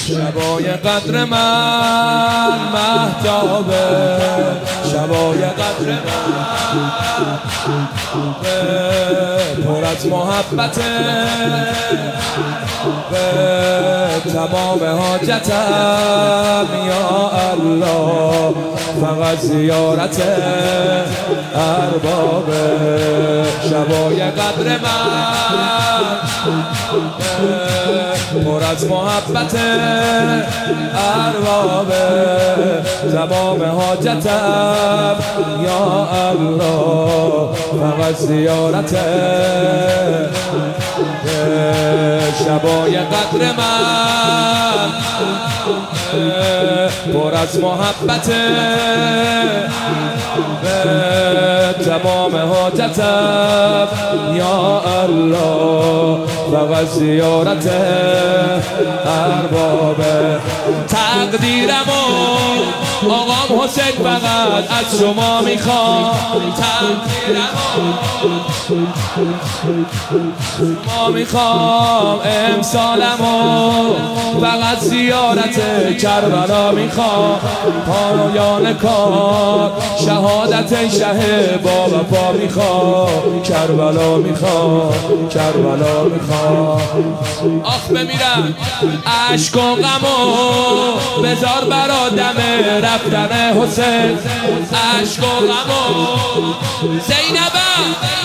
شبای قدر من مهتابه، شبای قدر من پر از محبته، به تمام حاجتم یا الله فقط زیارت ارباب. شبای قدر من پر از محبت ارباب، تمام حاجتم یا الله فقط زیارت. شبای قدر من پر از محبت، تمام حاجتم یا الله فقط زیارت ارباب. تقدیرمو آقام حسین فقط از شما میخوام، تقدیرمو شما میخوام، امسالمو فقط زیارت کربلا میخوام. پایان کار شهادت شه با وفا میخوام، کربلا میخوام، کربلا میخوام. آخ بمیرم عشق و غمو بذار برا دم رفتن حسین، عشق و غمو زینبم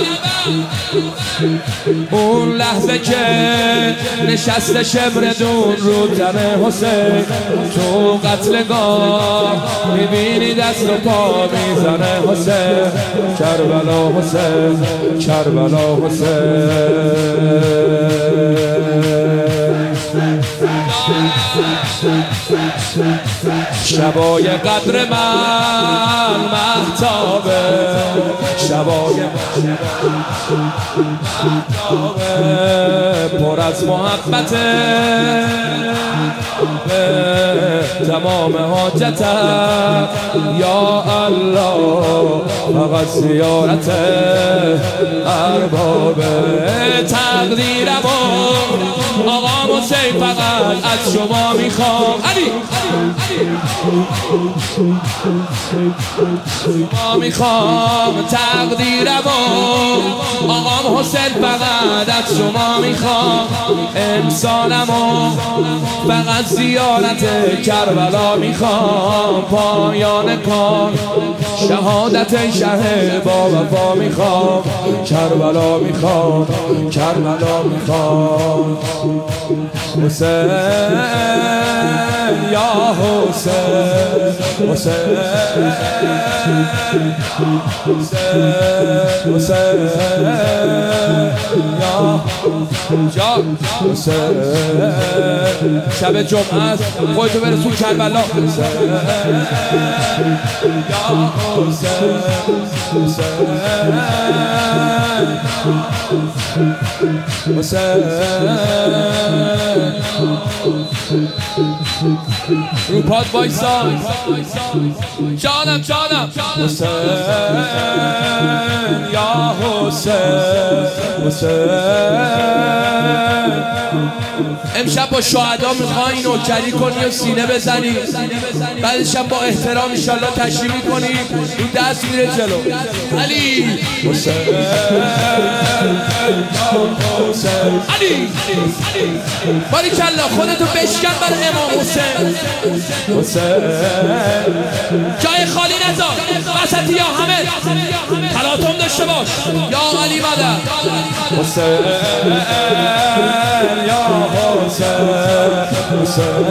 اون لحظه که نشسته شمردون رو تن حسین، تو قتلگاه میبینی دست و پا میزنه حسین، کربلا حسین، کربلا حسین. شبای قدر من مهتابه، شبای مهتابه پر از محبت، تمام حاجتم یا الله فقط زیارت ارباب. تقدیرمو آقام حسین فقط از شما میخوام، علی شما میخوام. تقدیرمو آقام حسین فقط از شما میخوام، امسالمو فقط زیارت کربلا میخوام. پایان کار شهادت شه با وفا میخوام، کربلا میخوام، کربلا میخوام. حسین یا حسین، حسین حسین یا حسین. شب جمعه است خودتو برسون کربلا، یا حسین، حسین رو پاد وایسا جانم جانم. حسین یا حسین، حسین. امشب با شهدا میخوای نوکری کنی و سینه بزنی، بعدش هم با احترام انشالله تشریف کنی رو دست میره جلو. علی حسین، علی باریکلا خودتو بشکن برای امام حسین. حسین جای خالی نذار، وسطی یا همه تلاطم داشته باش. یا علی مدد حسین، یا حسین، حسین.